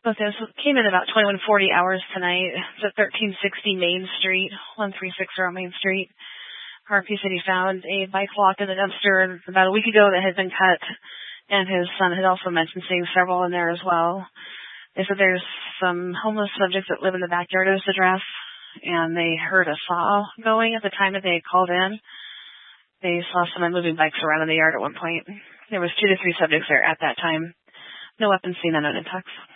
But this came in about 2140 hours tonight. It's at 1360 Main Street, 1360 Main Street. RPCD found a bike locked in the dumpster about a week ago that had been cut, and his son had also mentioned seeing several in there as well. They said there's some homeless subjects that live in the backyard of this address, and they heard a saw going at the time that they had called in. They saw someone moving bikes around in the yard at one point. There was 2 to 3 subjects there at that time. No weapons seen, unknown attacks.